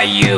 you.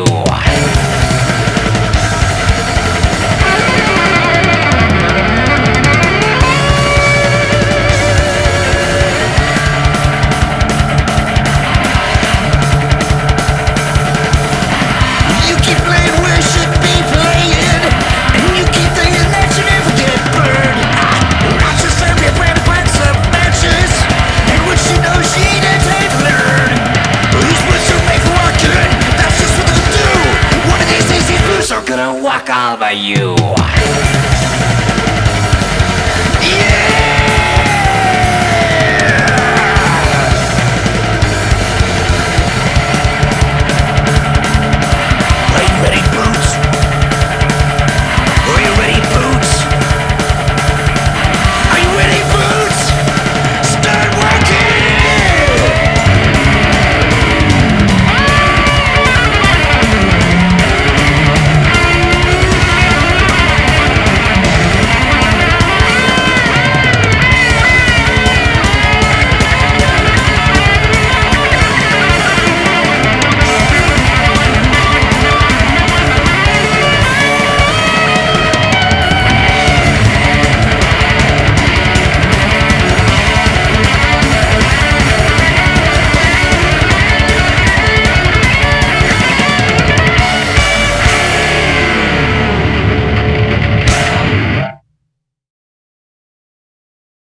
You keep playing where you should be playing, and you keep thinking that you never get burned. Watch your family brand find some matches, and when she knows she ain't a type to learn. These boots are made for walking, that's just what they'll do. One of these days these boots are gonna walk all over you.